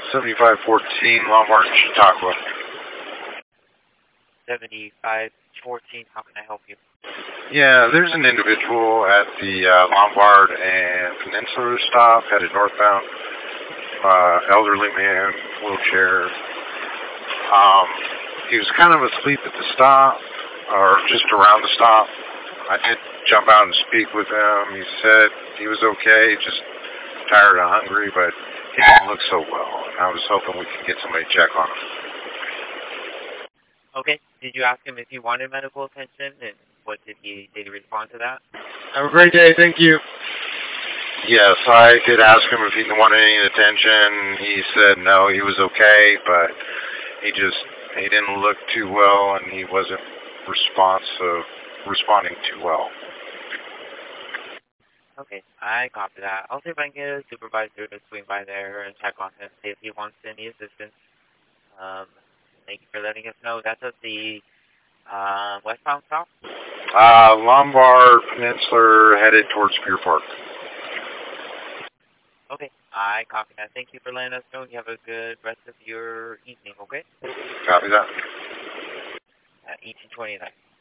7514 Lombard, Chautauqua. 7514, how can I help you? Yeah, there's an individual at the Lombard and Peninsula stop headed northbound. Elderly man, wheelchair. He was kind of asleep at the stop, or just around the stop. I did jump out and speak with him. He said he was okay, just tired and hungry, but he didn't look so well. And I was hoping we could get somebody to check on him. Okay. Did you ask him if he wanted medical attention, and what did he respond to that? Have a great day. Thank you. Yes, I did ask him if he wanted any attention. He said no, he was okay, but he didn't look too well, and he wasn't responding too well. Okay, I copy that. I'll see if I can get a supervisor to swing by there and check on him, see if he wants any assistance. Thank you for letting us know. That's at the westbound stop? Lombard Peninsula headed towards Pier Park. Okay, I copy that. Thank you for letting us know. You have a good rest of your evening, okay? Copy that. 1829.